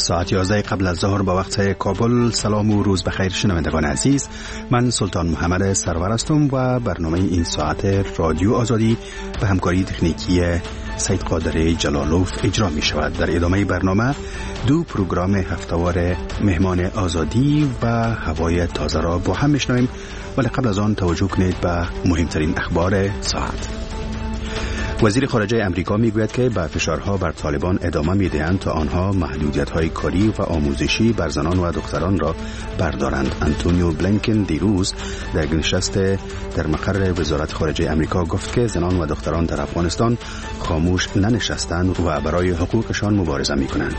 ساعت 11 قبل از ظهر با وقت کابل. سلام و روز بخیر شنوندگان عزیز، من سلطان محمد سرور هستم و برنامه این ساعت رادیو آزادی به همکاری تکنیکی سید قادر جلالوف اجرا می شود. در ادامه برنامه دو پروگرام هفته‌وار مهمان آزادی و هوای تازه را با هم میشنویم، ولی قبل از آن توجه کنید به مهمترین اخبار ساعت. وزیر خارجه امریکا میگوید که به فشارها بر طالبان ادامه میدهند تا آنها محدودیت‌های کاری و آموزشی بر زنان و دختران را بردارند. آنتونیو بلینکن دیروز در نشست در مقر وزارت خارجه امریکا گفت که زنان و دختران در افغانستان خاموش ننشستند و برای حقوقشان مبارزه می‌کنند.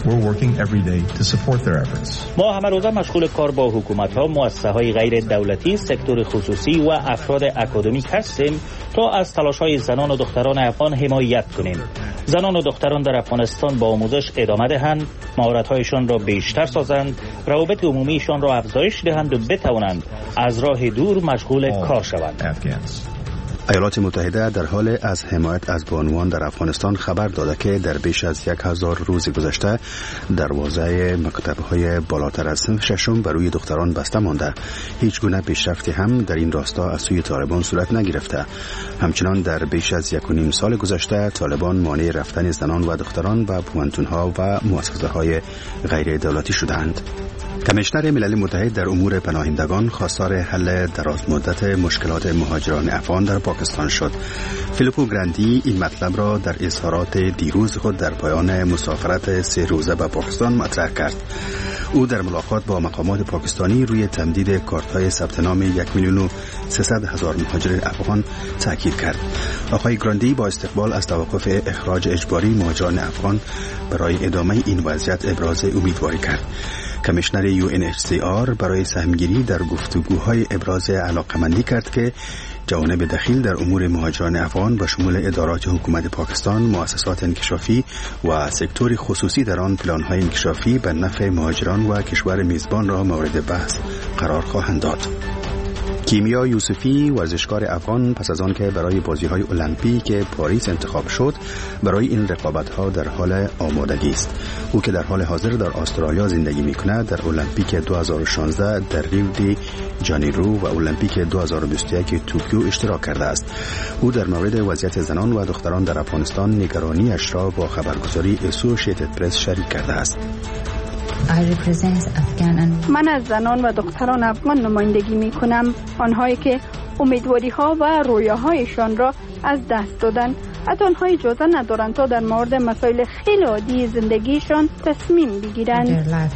ما همه روزه مشغول کار با حکومت‌ها، مؤسسه‌های غیر دولتی، سکتور خصوصی و افراد اکادمیک هستیم تا از تلاش‌های زنان و دختران افغان حمایت کنیم. زنان و دختران در افغانستان با آموزش ادامه دهند، مهارت‌هایشان را بیشتر سازند، روابط عمومیشان را افزایش دهند و بتوانند از راه دور مشغول کار شوند. ایالات متحده در حال از حمایت از بانوان در افغانستان خبر داده که در بیش از 1000 روز گذشته دروازه مکتب‌های بالاتر از صنف ششم برای دختران بسته مانده. هیچ گونه پیشرفتی هم در این راستا از سوی طالبان صورت نگرفته. همچنان در بیش از 1.5 سال گذشته طالبان مانع رفتن زنان و دختران به پوهنتون‌ها و مؤسسه‌های غیر دولتی شدند. کمیشنر ملل متحد در امور پناهندگان خواستار حل دراز مدت مشکلات مهاجران افغان در پاکستان شد. فیلیپو گراندی این مطلب را در اظهارات دیروز خود در پایان مسافرت 3 روزه به پاکستان مطرح کرد. او در ملاقات با مقامات پاکستانی روی تمدید کارت‌های ثبت نام 1,300,000 مهاجر افغان تاکید کرد. آقای گراندی با استقبال از توقف اخراج اجباری مهاجران افغان برای ادامه این وضعیت ابراز امیدواری کرد. کمیشنر UNHCR برای سهمگیری در گفتگوهای ابراز علاقمندی کرد که جوانب دخیل در امور مهاجران افغان به شمول ادارات حکومت پاکستان، مؤسسات انکشافی و سکتور خصوصی در آن پلان‌های انکشافی به نفع مهاجران و کشور میزبان را مورد بحث قرار خواهند داد. کیمیا یوسفی ورزشکار افغان پس از آن که برای بازی‌های المپیک پاریس انتخاب شد برای این رقابت‌ها در حال آمادگی است. او که در حال حاضر در استرالیا زندگی می‌کند در المپیک 2016 در ریو دی جانیرو و المپیک 2021 توکیو اشتراک کرده است. او در مورد وضعیت زنان و دختران در افغانستان نگرانی‌اش را با خبرگزاری اسوسییتد پرس شریک کرده است. من از زنان و دختران افغان نمایندگی می کنم، آنهایی که امیدواری ها و رویاهایشان را از دست دادن. حتی آنها اجازه ندارند تا در مورد مسائل خیلی عادی زندگیشان تصمیم بگیرند.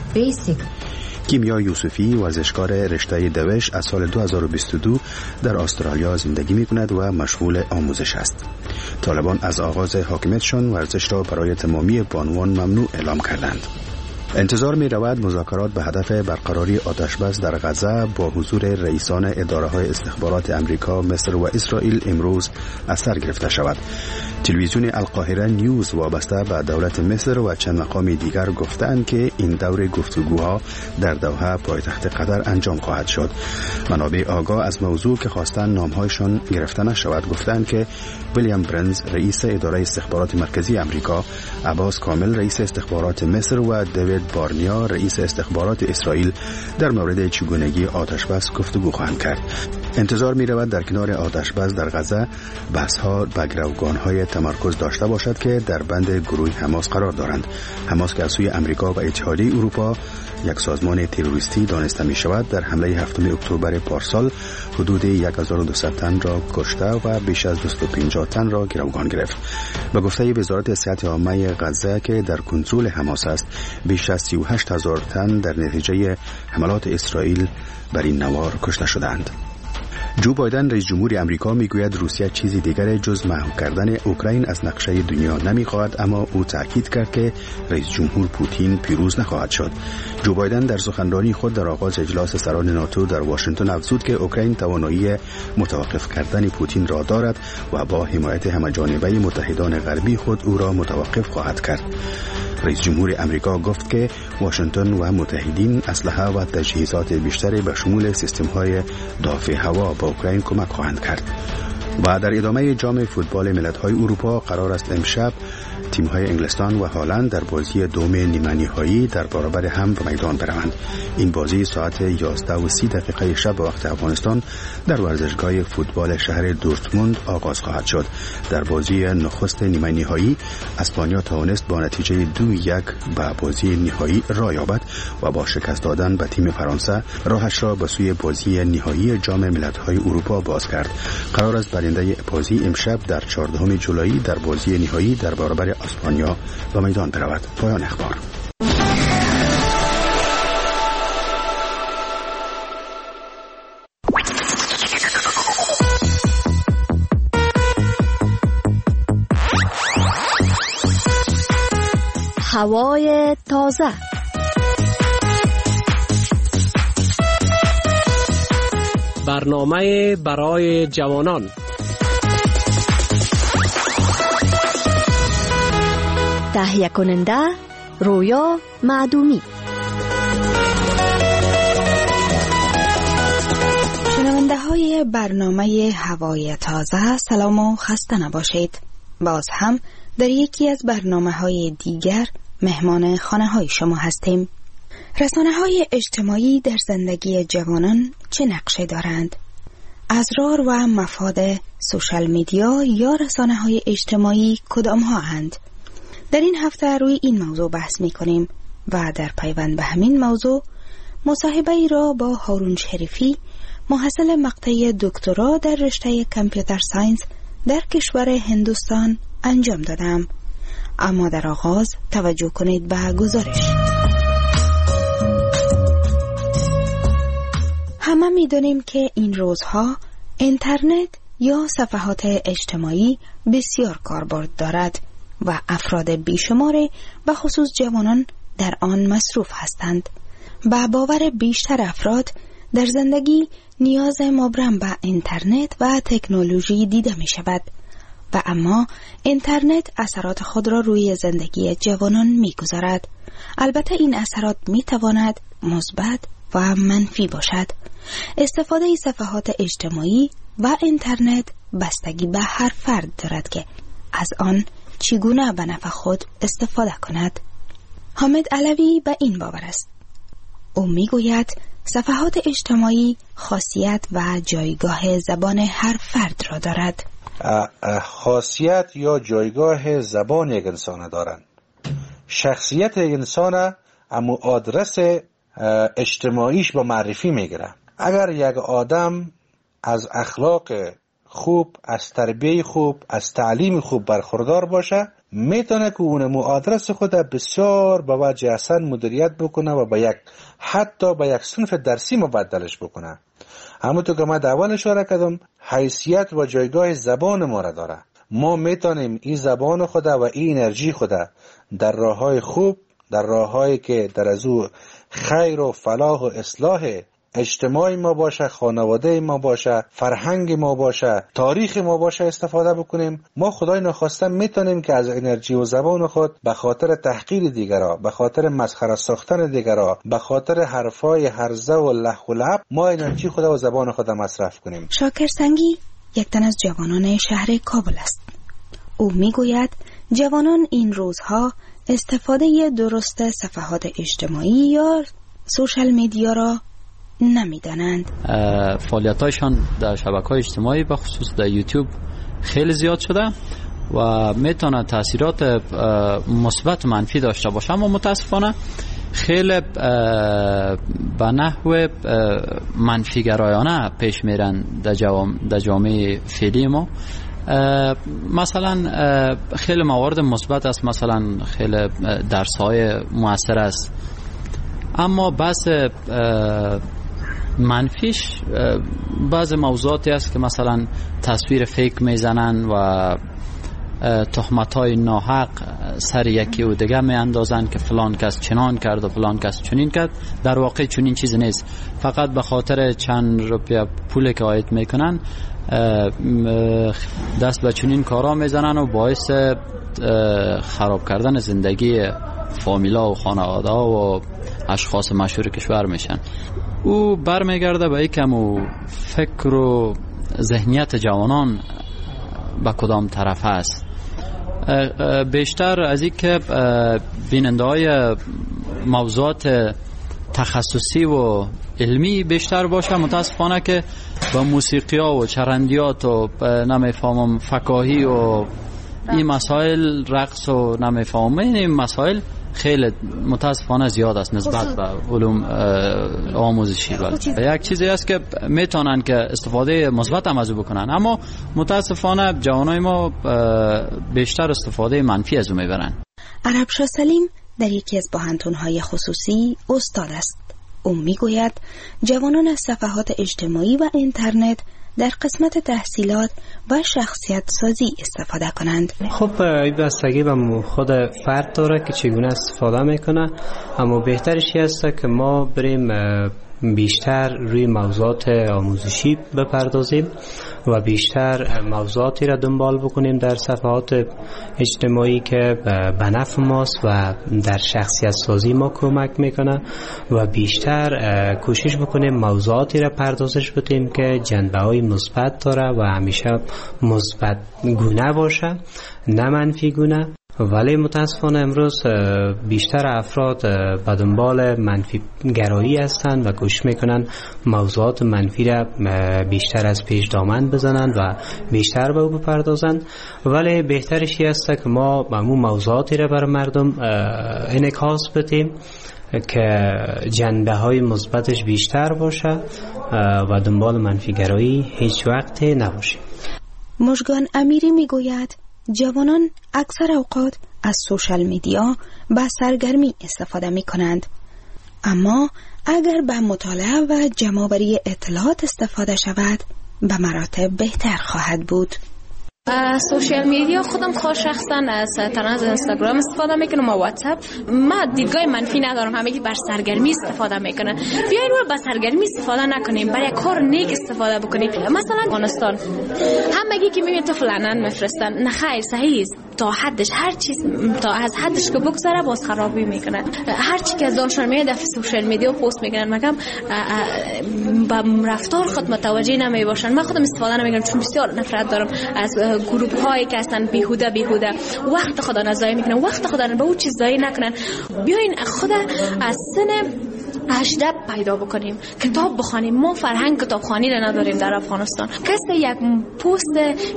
کیمیا یوسفی ورزشکار رشته دوش از سال 2022 در استرالیا زندگی می کند و مشغول آموزش است. طالبان از آغاز حاکمیتشان ورزش را برای تمامی بانوان ممنوع اعلام کردند. انتظار می رود مذاکرات به هدف برقراری آتشبس در غزه با حضور رئیسان اداره‌های استخبارات امریکا، مصر و اسرائیل امروز از سر گرفته شود. تلویزیون القاهره نیوز وابسته به دولت مصر و چند مقام دیگر گفتند که این دور گفتگوها در دوحه پایتخت قطر انجام خواهد شد. منابع آگاه از موضوع که خواستند نامهایشان گرفته نشود گفتند که ویلیام برنز رئیس اداره استخبارات مرکزی امریکا، عباس کامل رئیس استخبارات مصر و دیوید بارنیا رئیس استخبارات اسرائیل در مورد چگونگی آتشبس گفتگو خواهند کرد. انتظار می رود در کنار آتشبس در غزه بحث‌ها به گروگان‌های تمرکز داشته باشد که در بند گروه حماس قرار دارند. حماس که از سوی امریکا و اتحادیه اروپا یک سازمان تروریستی دانسته می شود در حمله 7 اکتبر پارسال حدود 1200 تن را کشته و بیش از 250 تن را گروگان گرفت. به گفته وزارت صحت عامه غزه که در کنترل حماس است، بیش از 38,000 تن در نتیجه حملات اسرائیل بر این نوار کشته شدند. جو بایدن رئیس جمهور امریکا میگوید روسیه چیزی دیگر جز محو کردن اوکراین از نقشه دنیا نمیخواهد، اما او تاکید کرد که رئیس جمهور پوتین پیروز نخواهد شد. جو بایدن در سخنرانی خود در آغاز اجلاس سران ناتو در واشنگتن افزود که اوکراین توانایی متوقف کردن پوتین را دارد و با حمایت همه‌جانبه متحدان غربی خود او را متوقف خواهد کرد. رئیس جمهور امریکا گفت که واشنگتن و متحدین اسلحه و تجهیزات بیشتری به شمول سیستم‌های دافع هوا به اوکراین کمک خواهند کرد. و در ادامه جام فوتبال ملت‌های اروپا قرار است امشب تیم‌های انگلستان و هالند در بازی دوم نیمه نهایی در برابر هم به میدان بروند. این بازی ساعت 11:30 شب به وقت افغانستان در ورزشگاه فوتبال شهر دورتموند آغاز خواهد شد. در بازی نخست نیمه نهایی اسپانیا توانست با نتیجه 2-1 به بازی نهایی راه یابد و با شکست دادن به تیم فرانسه راهش را به سوی بازی نهایی جام ملت‌های اروپا باز کرد. قرار است برنده بازی امشب در 14 جولای در بازی نهایی در برابر اسپانیا به میدان برود. پایان اخبار. هوای تازه. برنامه برای جوانان. تهیه کننده رویا معدومی. شنونده های برنامه هوای تازه، سلام و خسته نباشید. باز هم در یکی از برنامه های دیگر مهمان خانه های شما هستیم. رسانه های اجتماعی در زندگی جوانان چه نقشه دارند؟ اسرار و مفاد سوشال میدیا یا رسانه های اجتماعی کدام ها اند؟ در این هفته روی این موضوع بحث می کنیم و در پیوند به همین موضوع مصاحبه ای را با هارون شریفی، محصل مقطع دکترا در رشته کامپیوتر ساینس در کشور هندوستان انجام دادم. اما در آغاز توجه کنید به گزارش. همه می دانیم که این روزها اینترنت یا صفحات اجتماعی بسیار کاربرد دارد و افراد بیشماری به خصوص جوانان در آن مصروف هستند. با باور بیشتر افراد در زندگی نیاز مبرم به اینترنت و تکنولوژی دیده می شود و اما اینترنت اثرات خود را روی زندگی جوانان می گذارد. البته این اثرات می تواند مثبت و منفی باشد. استفاده صفحات اجتماعی و اینترنت بستگی به هر فرد دارد که از آن چگونه به نفع خود استفاده کند. حامد علوی به این باور است. او می گوید صفحات اجتماعی خاصیت و جایگاه زبان هر فرد را دارد. خاصیت یا جایگاه زبان یک انسان دارند. شخصیت یک انسان اما آدرس اجتماعیش با معرفی میگیره. اگر یک آدم از اخلاق خوب، از تربیه خوب، از تعلیم خوب برخوردار باشه، میتونه که اونمو آدرس خود بسیار با وجه احسن مدیریت بکنه و حتی به یک صنف درسی مبدلش بکنه. همونطور که من در اول اشاره کردم، حیثیت و جایگاه زبان ما را داره. ما میتونیم این زبان خود و این انرژی خود در راههای خوب، در راههایی که در از او خیر و فلاح و اصلاح اجتماعی ما باشه، خانواده ما باشه، فرهنگ ما باشه، تاریخ ما باشه استفاده بکنیم. ما خدای نخواسته میتونیم که از انرژی و زبان خود به خاطر تحقیر دیگرها، به خاطر مسخره ساختن دیگرها، به خاطر حرفای هرزه و لح و لعب ما انرژی خود و زبان خود مصرف کنیم. شاکر سنگی یک تن از جوانان شهر کابل است. او میگوید جوانان این روزها استفاده درست صفحات اجتماعی یا سوشال میدیا را نمیدانند. فعالیت‌هایشان در شبکه‌های اجتماعی به خصوص در یوتیوب خیلی زیاد شده و میتونه تاثیرات مثبت و منفی داشته باشه، اما متاسفانه خیلی به نحو منفی گرایانه پیش میرن در جامعه فعلی ما. مثلا خیلی موارد مثبت است، مثلا خیلی درس‌های مؤثر است، اما بحث منفیش بعض موضوعاتی است که مثلا تصویر فیک میزنن و تهمت‌های ناحق سر یکی و دیگه میاندازن که فلان کس چنان کرد و فلان کس چنین کرد. در واقع چنین چیز نیست، فقط به خاطر چند روپیه پولی که عاید میکنن دست به چنین کارا میزنن و باعث خراب کردن زندگی فامیلا و خانواده و اشخاص مشهور کشور میشن. او برمیگرده به یکم و فکر و ذهنیت جوانان به کدام طرف است. بیشتر از این که بیننده های موضوعات تخصصی و علمی بیشتر باشه. متاسفانه که با موسیقی ها و چرندیات و نمیفهمم فکاهی و این مسائل، رقص و نمیفهمم این مسائل خیلی متاسفانه زیاد است نسبت به علوم آموزشی. یک چیزی است که میتونن که استفاده مثبت هم از او بکنن، اما متاسفانه جوانای ما بیشتر استفاده منفی از او میبرن. عربشاه سلیم در یکی از پوهنتون‌های خصوصی استاد است. او میگوید جوانان از صفحات اجتماعی و اینترنت در قسمت تحصیلات و شخصیت سازی استفاده کنند. خب این بستگی به خود فرد داره که چگونه استفاده میکنه، اما بهترش است که ما بریم بیشتر روی موضوعات آموزشی بپردازیم و بیشتر موضوعاتی را دنبال بکنیم در صفحات اجتماعی که به نفع ماست و در شخصیت سازی ما کمک میکنه و بیشتر کوشش بکنیم موضوعاتی را پردازش بدیم که جنبه های مثبت داره و همیشه مثبت گونه باشه، نه منفی گونه. ولی متاسفانه امروز بیشتر افراد به دنبال منفی گرایی هستند و کوشش میکنن موضوعات منفی را بیشتر از پیش دامن بزنند و بیشتر به او بپردازند. ولی بهترش است که ما همون موضوعاتی را بر مردم انعکاس بدیم که جنبه های مثبتش بیشتر باشه و دنبال منفی گرایی هیچ وقت نباشه. مژگان امیری میگوید جوانان اکثر اوقات از سوشال میدیا به سرگرمی استفاده می کنند، اما اگر به مطالعه و جمع‌آوری اطلاعات استفاده شود به مراتب بهتر خواهد بود. سوشال میدیا خودم خود شخصا از اینستاگرام استفاده میکنم و واتساپ. ما دیدگاه منفی ندارم، همگی بر سرگرمی استفاده میکنن. بیاین رو بر سرگرمی استفاده نکنیم، برای کار نیک استفاده بکنیم. مثلا افغانستان همگی که میبینید تو فلانن میفرستن، نه خیر، صحیح است تا حدش، هر چیز تا از حدش که بگذره باز خرابی میکنن. هر چی که از دانشان میاد در سوشال میدیا پست میکنن، مگم با رفتار خود متوجه نمیباشن. من خودم استفاده نمیکنم چون بسیار نفرت دارم از گروپ هایی که هستن بیهوده وقت خدا نزایی میکنن، وقت خدا به اون چیز ضایع نکنن. بیاین خدا از سن 18 پیدا بکنیم، کتاب بخوانیم. ما فرهنگ کتابخوانی را نداریم در افغانستان. کسی یک پست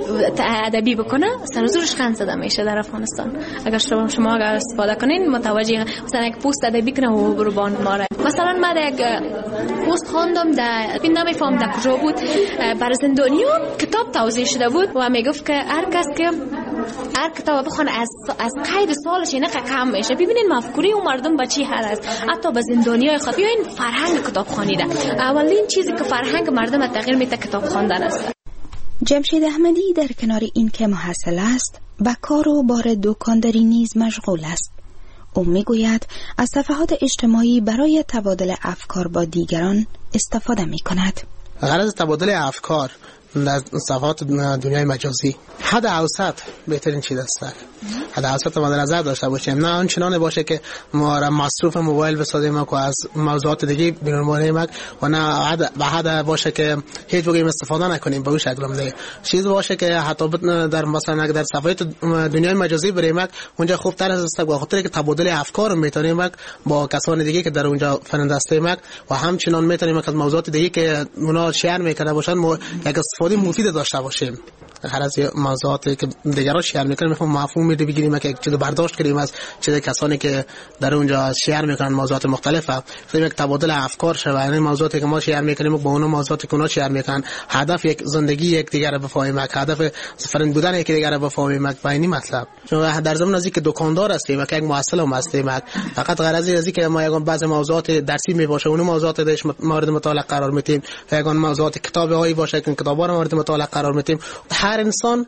ادبی بکنه سر زورش خند زده میشه در افغانستان. اگر شما اگر استفاده کنین متوجه مثلا یک پست ادبی کنه و برو باند ماره. مثلا من یک پست خواندم در نمیفهم در کجا بود، برای زندانیان کتاب توزیع شده بود و میگفت که هر کس که هر کتاب بخونه از قید سالش نه کم میشه. ببینین مفکوره و مردم با چی حال است، حتی به زندانیای خود. بیاین فرهنگ کتاب خوانیده، اولین چیزی که فرهنگ مردم تغییر میده کتاب خواندن است. جمشید احمدی در کنار این که محصل است و کار و بار دکانداری نیز مشغول است. او میگوید از صفحات اجتماعی برای تبادل افکار با دیگران استفاده میکند. غرض تبادل افکار در صفحات دنیای مجازی حد اوسط بهترین چیز است. حد اوسط مد نظر داشته باشیم، نه آنچنان باشه که ما را مصروف موبایل بسازیم و از موضوعات دیگه بیرون و نه حد باشه که هیچ وقت استفاده نکنیم به اون شکل. هم چیز باشه که حتی در مثلا در صفحات دنیای مجازی بریم اونجا خوب تر است به خاطر که تبادل افکار میتونیم با کسان دیگه که در اونجا فرندستیم و همچنان میتونیم از موضوعات دیگه که اونا شیر میکنه باشن یک استفاده مفید داشته باشیم. هر از موضوعاتی که دیگران شیر میکنن مفهوم میده بگیریم که چیزو برداشت کنیم از چیز کسانی که در اونجا شیر میکنن موضوعات مختلفه، یک تبادل افکار شه. یعنی موضوعاتی که ما شیر میکنیم با اون موضوعاتی که اونا شیر میکنن، هدف یک زندگی یک دیگر رو بفهمیم، هدف فرند بودن یک دیگر رو بفهمیم. و این مطلب چون در زمان از اینکه دکاندار هستیم که یک محصل هم هستیم، فقط غرض از اینکه ما یک بعضی موضوعات درسی میباشه اون موضوعات درش مورد مطالعه قرار میدیم، یک موضوعات کتابی باشه که کتابا رو مورد مطالعه قرار میدیم. هر انسان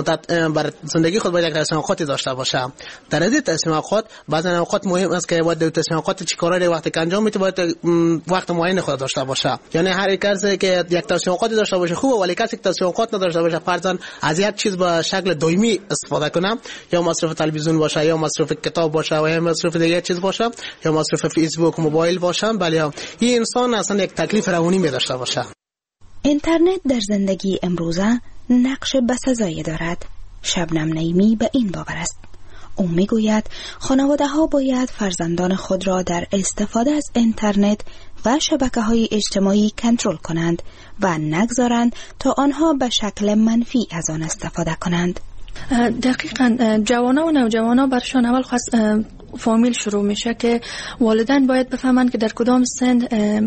بر زندگی خود باید یک تصمیم اوقاتی داشته باشه. در این تصمیم اوقات بعضی اوقات مهم است که باید تصمیم اوقات چیکارا رو وقتی که انجام میده باید وقت معین خود داشته باشه. یعنی هر کسی که یک تصمیم اوقاتی داشته باشه خوبه، ولی کسی که تصمیم اوقات نداشته باشه فرضاً از یک چیز به شکل دائمی استفاده کنه، یا مصرف تلویزیون باشه، یا مصرف کتاب باشه، یا مصرف دیگه چیز باشه، یا مصرف فیسبوک موبایل باشه، بله این انسان اصلا یک تکلیف روانی می داشته باشه. اینترنت در زندگی امروزه نقش بسزایی دارد. شبنم نعیمی به این باور است. او میگوید خانواده ها باید فرزندان خود را در استفاده از اینترنت و شبکه‌های اجتماعی کنترل کنند و نگذارند تا آنها به شکل منفی از آن استفاده کنند. دقیقاً جوانان و نوجوانان برشان اول فامیل شروع میشه که والدین باید بفهمند که در کدام سن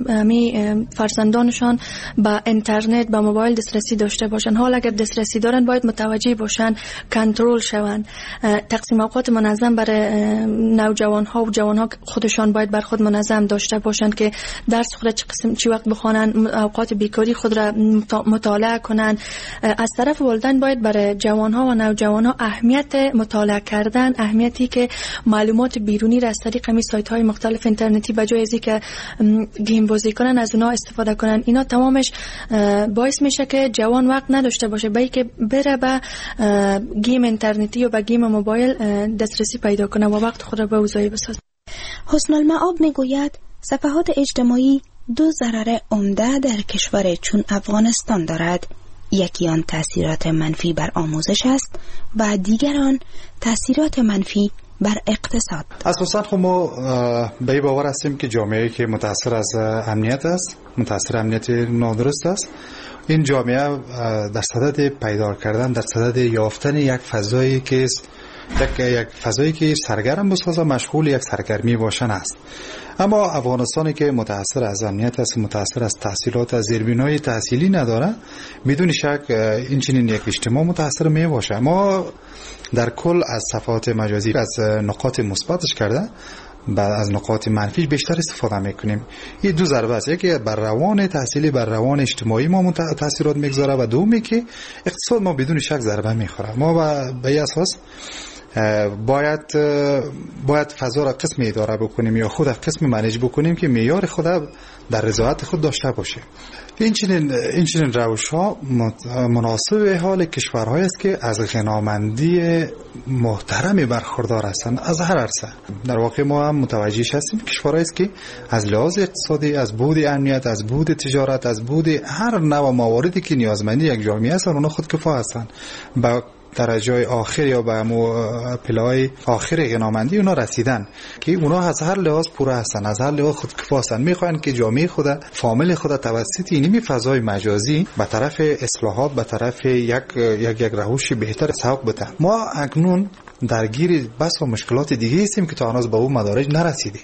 فرزندانشان به اینترنت به موبایل دسترسی داشته باشند. حالا اگر دسترسی دارن باید متوجه باشند، کنترل شوند. تقسیم اوقات منظم برای نوجوان ها و جوان ها خودشان باید بر خود منظم داشته باشند که درس خود چی وقت بخوانند، اوقات بیکاری خود را مطالعه کنند. از طرف والدین باید برای جوان ها و نوجوان ها اهمیت مطالعه کردن، اهمیتی که معلومات بیرونی را از طریق همین سایت های مختلف اینترنتی به جای از اینکه گیم بازی کنن از اونها استفاده کنن، اینا تمامش باعث میشه که جوان وقت نداشته باشه به اینکه بره به گیم اینترنتی یا به گیم موبایل دسترسی پیدا کنه و وقت خود را به اوضاعی بسازه. حسن المعاب میگوید صفحات اجتماعی دو ضرر عمده در کشور چون افغانستان دارد. یکی آن تاثیرات منفی بر آموزش است و دیگر آن تاثیرات منفی بر اقتصاد. اساساً خب ما به این باور هستیم که جامعه‌ای که متأثر از امنیت است، متأثر امنیت نادرست است، این جامعه در صدد پیدا کردن، در صدد یافتن یک فضایی که یک فضایی که سرگرم بسازه، مشغول یک سرگرمی باشن است. اما افغانستانی که متأثر از امنیت است، متأثر از تحصیلات، از زیربنای تحصیلی نداره، بدون شک این چنین یک اجتماع متأثر می باشه. ما در کل از صفحات مجازی از نقاط مثبتش کرده بعد از نقاط منفیش بیشتر استفاده میکنیم. این دو ضربه است، یکی بر روان تحصیلی، بر روان اجتماعی ما تاثیرات میگذاره و دومی که اقتصاد ما بدون شک ضربه میخوره. ما به این اساس باید فضا را قسم اداره بکنیم یا خود قسم منیج بکنیم که معیار خود در رضایت خود داشته باشه. این چنین روش‌ها مناسب حال کشورهایی است که از غنامندی محترمی برخوردار هستند از هر عرصه. در واقع ما هم متوجه هستیم کشورهایی است که از لحاظ اقتصادی، از بود امنیت، از بود تجارت، از بود هر نوع مواردی که نیازمندی یک جامعه است، اونها خودکفا هستند. با درجه آخر یا به پله‌های آخر غنامندی اونا رسیدن که اونا از هر لحاظ پوره هستن، از هر لحاظ خودکفا هستن. میخوان که جامعه خود، فامیل خود توسط اینمی فضای مجازی به طرف اصلاحات، به طرف یک روش بهتر سوق بده. ما اکنون درگیر بس و مشکلات دیگه هستیم که تا هنوز به اون مدارج نرسیدیم.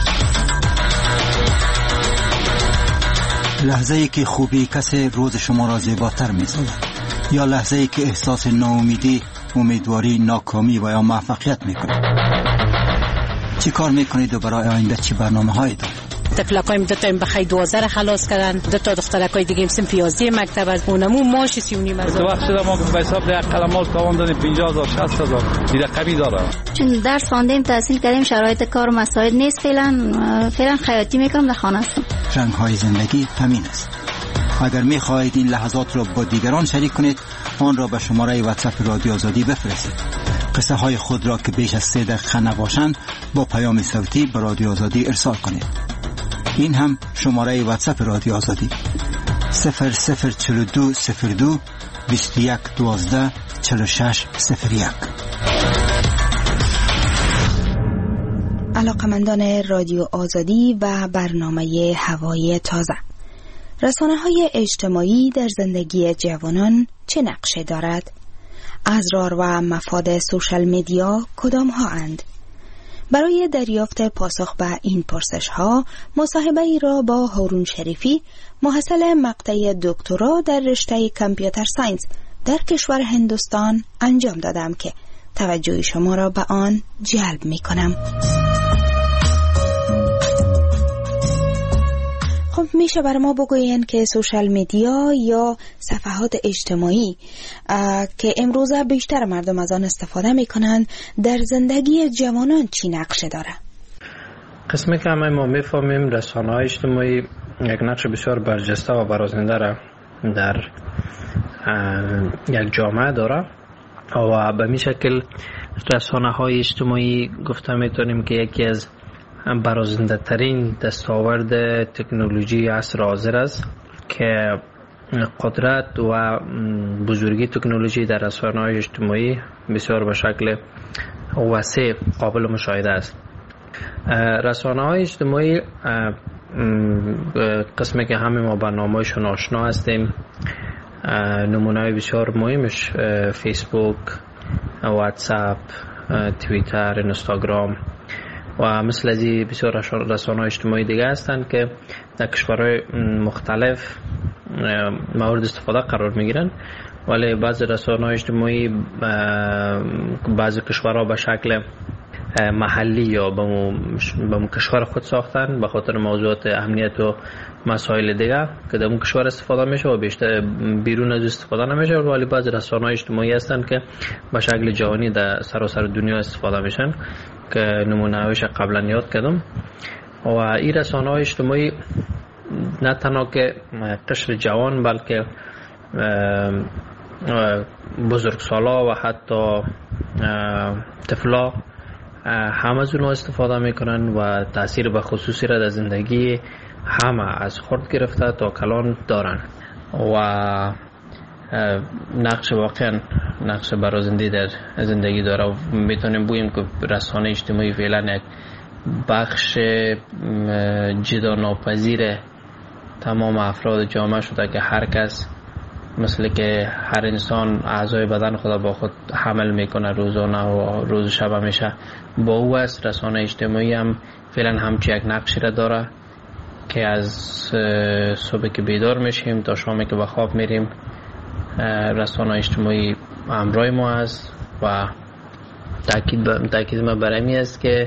لحظه‌ای که خوبی کسی روز شما را زیباتر می‌سازد، یا لحظه‌ای که احساس ناامیدی، امیدواری، ناکامی و یا موفقیت میکنید. چی کار میکنید و برای آینده چی برنامه‌هایی دارید؟ تفلقایم دو تا بخای 2000 خلاص کردن، دو تا دخترکای دیگه سنف 11 مکتب از اونمو ماش 39 هزار. تو وقت شده ما به حساب یک قلمال تواندن 50000 60000 دیگه کمی داره. چون درس خواندیم، تحصیل کردیم، شرایط کار و مساعد نیست، فعلا خیاطی میکنم در خانه هستم. رنگ‌های زندگی همین است. اگر می‌خواهید این لحظات را با دیگران شریک کنید، آن را به شماره واتساپ رادیو آزادی بفرستید. قصه های خود را که بیش از 3 دقیقه نباشند با پیام صوتی به رادیو آزادی ارسال کنید. این هم شماره واتساپ رادیو آزادی 0042 02 21 12 46 01. علاقمندان رادیو آزادی و برنامه هوای تازه، رسانه‌های اجتماعی در زندگی جوانان چه نقشه دارد؟ اضرار و مفاد سوشال میدیا کدام ها اند؟ برای دریافت پاسخ به این پرسش ها مصاحبه ای را با هارون شریفی، محصل مقطع دکترا در رشته کامپیوتر ساینس در کشور هندوستان انجام دادم که توجه شما را به آن جلب می کنم. خب میشه بر ما بگوین که سوشال میدیا یا صفحات اجتماعی که امروزه بیشتر مردم از آن استفاده میکنند در زندگی جوانان چی نقشه داره؟ قسمی که همه ما میفهمیم رسانه‌های اجتماعی یک نقش بسیار برجسته و برازنده را در یک جامعه داره و به می شکل رسانه‌های اجتماعی گفته میتونیم که یکی از برازنده ترین دستاورد تکنولوژی عصر حاضر است که قدرت و بزرگی تکنولوژی در رسانه‌های اجتماعی بسیار به شکل وسیع قابل مشاهده است. رسانه‌های اجتماعی قسمی که همه ما برنامه‌شون آشنا هستیم، نمونه بسیار مهمش فیسبوک، واتساپ، توییتر، اینستاگرام و مثل از این بسیار رسانه‌های اجتماعی دیگه هستند که در کشورهای مختلف مورد استفاده قرار میگیرن، ولی بعضی رسانه‌های اجتماعی بعضی کشورها به شکل محلی یا به کشور خود ساختن به خاطر موضوعات امنیت و مسائل دیگه که در اون کشور استفاده میشه و بیشتر بیرون از استفاده نمیشه، ولی بعضی رسانه‌های اجتماعی هستن که به شکل جهانی در سراسر دنیا استفاده میشن که نمونه‌هاش قبلا یاد کردم. و این رسانه‌های اجتماعی نه تنها که قشر جوان بلکه بزرگسالا و حتی طفلا همه از اونها استفاده میکنن و تاثیر به خصوصی را در زندگی همه از خرد گرفته تا کلان دارن و نقش واقعا نقش برازنده در زندگی داره و میتونیم بگوییم که رسانه اجتماعی فعلا یک بخش جدا ناپذیر تمام افراد جامعه شده که هر کس مثل که هر انسان اعضای بدن خود با خود حمل میکنه روزانه و روز شب همیشه با او است. رسانه اجتماعی هم فعلا همچی یک نقشی را داره که از صبح که بیدار میشیم تا شامی که به خواب میریم رسانه اجتماعی همراه ما است و تاکید ما بر این است که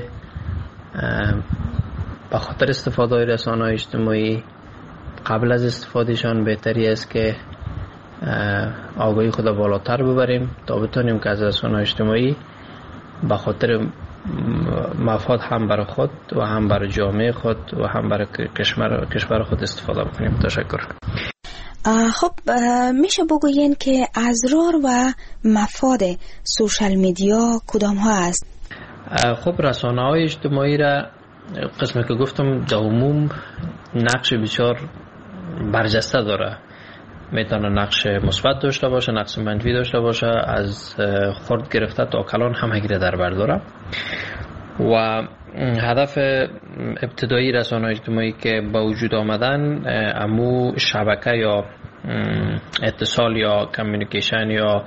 به خاطر استفاده رسانه اجتماعی قبل از استفادهشان بهتری است که آگاهی خود بالاتر ببریم تا بتونیم که از رسانه اجتماعی به خاطر مفاد هم برای خود و هم برای جامعه خود و هم برای کشور خود استفاده بکنیم. تشکر. خب میشه بگوین که اضرار و مفاد سوشال میدیا کدام ها است؟ خب رسانه های اجتماعی را قسمی که گفتم در عموم نقش بسیار برجسته داره. میتونه نقش مثبت داشته باشه، نقش منفی داشته باشه، از خرد گرفته تا کلان همگی را در بر داره و هدف ابتدایی رسانه‌های اجتماعی که با وجود آمدن امو شبکه یا اتصال یا کمیونیکیشن یا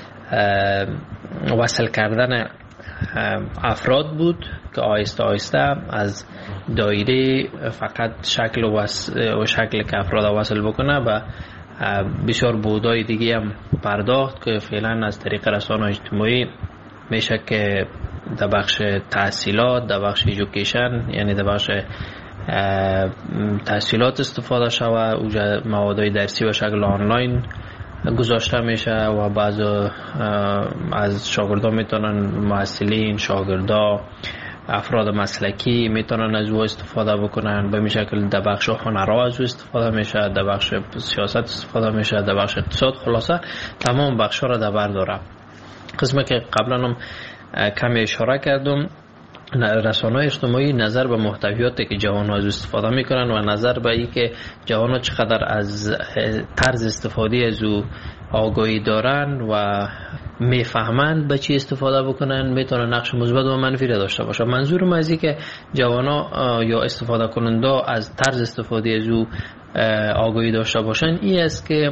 وصل کردن افراد بود که آهسته آهسته از دایره فقط شکل که افراد وصل بکنه و بسیار بودای دیگه هم پرداخت که فعلا از طریق رسانه‌های اجتماعی میشه که در بخش تحصیلات، در بخش ایژوکیشن یعنی در بخش تحصیلات استفاده شوه، اوجا موادهای درسی و شکل آنلاین گذاشته میشه و بعض از شاگردان میتونن محصلین، شاگردا، افراد مسلکی میتونن از او استفاده بکنن. به این شکل در بخش هنرها از او استفاده میشه، در بخش سیاست استفاده میشه، در بخش اقتصاد، خلاصه تمام بخش ها را در بر داره. قسمه که قبلا هم کمی اشاره کردم، رسانه‌های اجتماعی نظر به محتویاتی که جوان‌ها از استفاده میکنن و نظر به این که جوان‌ها چقدر از طرز استفاده از او آگاهی دارن و میفهمند به چی استفاده بکنن میتونه نقش مثبت و منفی را داشته باشه. منظورم از این که جوان‌ها یا استفاده کننده از طرز استفاده از او آگاهی داشته باشن این است که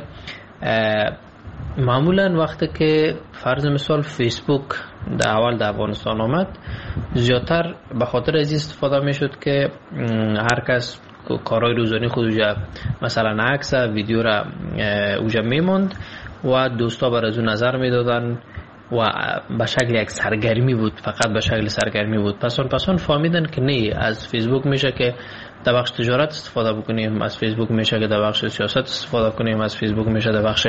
معمولا وقتی که فرض مثال فیسبوک در اول در افغانستان آمد زیادتر به خاطر از استفاده میشد که هر کس کارهای روزانه خود اوجا مثلا عکس ویدیو را اوجا میموند و دوستا بر از اون نظر میدادن و به شکل یک سرگرمی بود، فقط به شکل سرگرمی بود. پسان فهمیدن که نه، از فیسبوک میشه که در بخش تجارت استفاده بکنیم، از فیسبوک میشه که در بخش سیاست استفاده کنیم، از فیسبوک میشه در بخش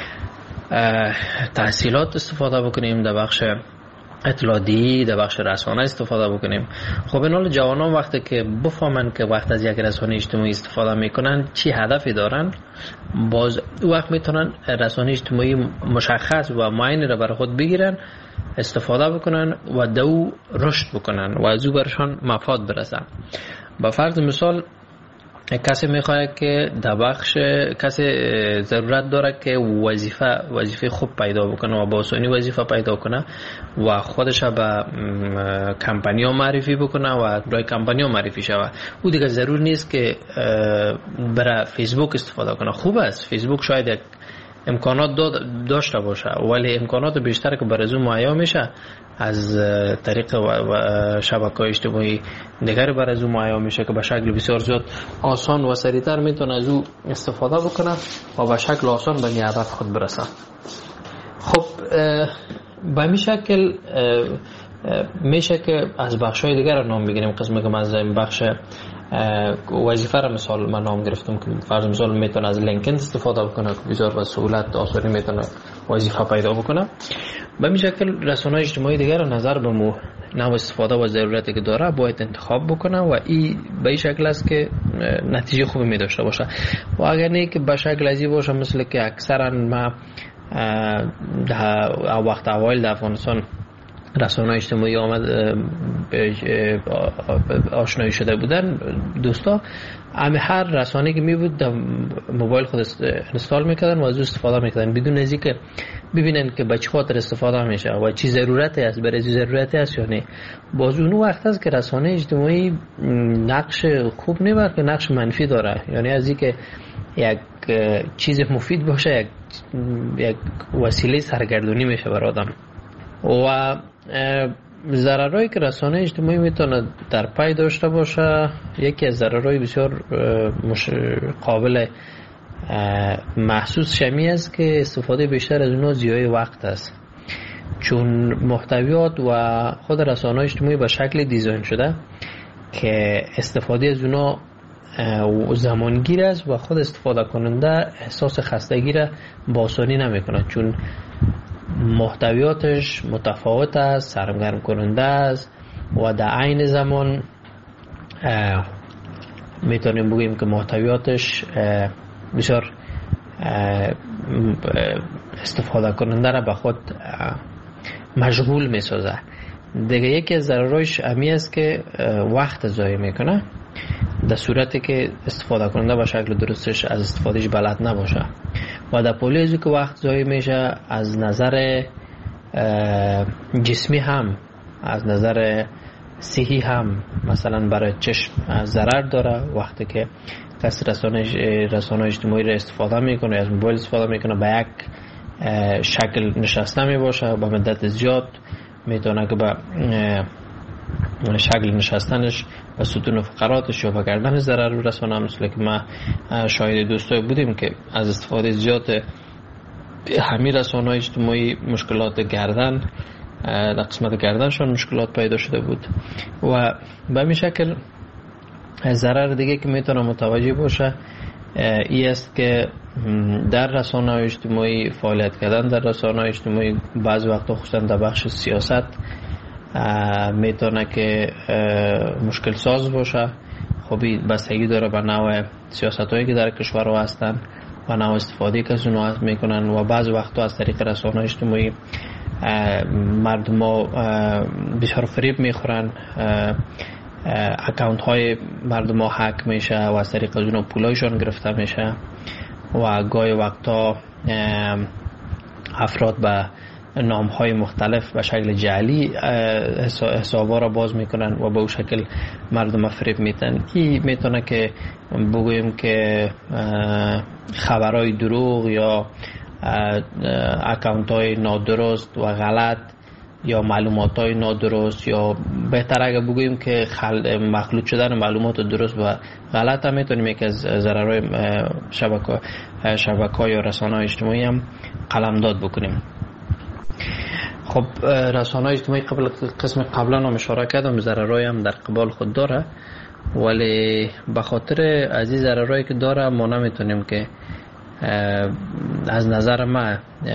تحصیلات استفاده بکنیم، در بخش اطلاعاتی، در بخش رسانه استفاده بکنیم. خب این حال جوانان وقتی که بفهمن که وقت از یک رسانه اجتماعی استفاده میکنن چی هدفی دارن، باز وقت میتونن رسانه اجتماعی مشخص و معین را برای خود بگیرن، استفاده بکنن و دو رشد بکنن و از او برشان مفاد برسن. با فرض مثال کسی میخواد که در بخش کسی ضرورت داره که وظیفه خوب پیدا بکنه و با آسانی وظیفه پیدا کنه و خودش به کمپانی ها معرفی بکنه و برای کمپانی ها معرفی شود. او دیگه ضرور نیست که برای فیسبوک استفاده کنه. خوب است فیسبوک شاید یک امکانات داشته باشه ولی امکانات بیشتر که برای او مهیا میشه از طریق شبکه‌های اجتماعی دیگر برای او مهیا میشه که به شکل بسیار زیاد آسان و سریعتر میتونه از او استفاده بکنه و به شکل آسان به هدف خود برسه. خب به این شکل میشه که از بخش‌های دیگر نام بگیریم. قسمی که از این بخش وظیفه را مثال من نام گرفتم که فرض مثال میتونه از لینکدین استفاده بکنه که بسیار با سهولت آسانی میتونه وظیفه پیدا بکنه. به این شکل رسانه‌های اجتماعی دیگر نظر به نوع استفاده و ضرورتی که داره باید انتخاب بکنه و این به این شکل است که نتیجه خوبی می داشته باشه. و اگر نه که به شکل ازی باشه مثل که اکثرا ما در وقت اوایل در افغانستان رسانه‌های اجتماعی آشنایی شده بودن دوستا هر رسانه‌ای که می بود در موبایل خود اینستال میکردن و از او استفاده میکردن بدون از اینکه ببینن که به چه خاطر استفاده میشه و چی ضرورتی است برای چی ضرورتی است یا نه. باز اون وقت است که رسانه اجتماعی نقش خوب نه بلکه نقش منفی داره. یعنی از اینکه یک چیز مفید باشه یک وسیله سرگردانی میشه برای آدم. و ضررهایی که رسانه اجتماعی میتونه در پی داشته باشه یکی از ضررهای بسیار قابل محسوس شمی است که استفاده بیشتر از اونها ضیاع وقت است، چون محتویات و خود رسانه اجتماعی به شکل دیزاین شده که استفاده از اونها زمانگیر است و خود استفاده کننده احساس خستگی را با آسانی نمیکنه، چون محتویاتش متفاوت است، سرگرم کننده است و در عین زمان میتونیم بگیم که محتویاتش بسیار استفاده کننده را به خود مشغول میسازه. دیگه یکی از ضررش امی است که وقت ضایع میکنه در صورتی که استفاده کننده به شکل درستش از استفادهش بلد نباشه و در پولی ازی که وقت ضایع میشه از نظر جسمی هم از نظر صحی هم مثلا برای چشم ضرر داره. وقتی که کسی رسانه اجتماعی را استفاده میکنه از موبایل استفاده میکنه به یک شکل نشسته میباشه به مدت زیاد میتونه که به شکل نشستنش و ستون و فقراتش یا گردنش ضرر رسانه. مثل که ما شاهد دوستای بودیم که از استفاده زیاد همین رسانه‌های اجتماعی مشکلات گردن در قسمت گردنشان مشکلات پیدا شده بود. و به همین شکل ضرر دیگه که میتونه متوجه باشه ای است که در رسانه‌های اجتماعی فعالیت کردن در رسانه‌های اجتماعی بعض وقتا خصوصا در بخش سیاست میتونه که مشکل ساز باشه. خب بستگی داره به نوع سیاست‌هایی که در کشور هستن و نوع استفاده که از اونها میکنن و بعض وقتا از طریق رسانه‌های اجتماعی مردم ها بسیار فریب میخورن، اکاونت های مردم ها هک میشه و از طریق از اونها پولایشان گرفته میشه و گاهی وقتا افراد به نام های مختلف به شکل جعلی حسابا را باز میکنن و به اون شکل مردم فریب میتن. این میتونه که بگوییم که خبرهای دروغ یا اکاونت های نادرست و غلط یا معلومات های نادرست یا بهتر اگه بگوییم که مخلوط شدن معلومات درست و غلط هم میتونیم یک از ضررهای شبکه‌های یا رسانه‌های اجتماعی هم قلمداد بکنیم. خب رسانه‌های اجتماعی قسم قبلا هم اشاره کردم ضررهای هم در قبال خود داره، ولی به خاطر از این ضررهایی که داره ما نمیتونیم که از نظر ما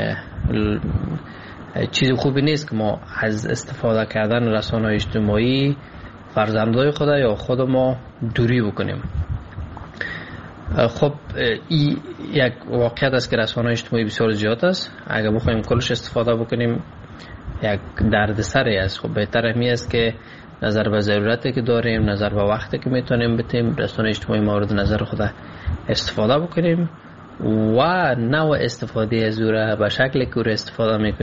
چیز خوبی نیست که ما از استفاده کردن رسانه‌های اجتماعی فرزندای خود یا خود ما دوری بکنیم. خب این یک واقعیت است که رسانه‌های اجتماعی بسیار زیاد است. اگر بخوایم کلش استفاده بکنیم یک دردسری است. خب بهتر همی است که نظر به ضرورتی که داریم، نظر به وقتی که میتونیم بتیم، رسانه اجتماعی مورد نظر خود استفاده بکنیم و نوع استفاده از او را به شکلی که او را استفاده میکنیم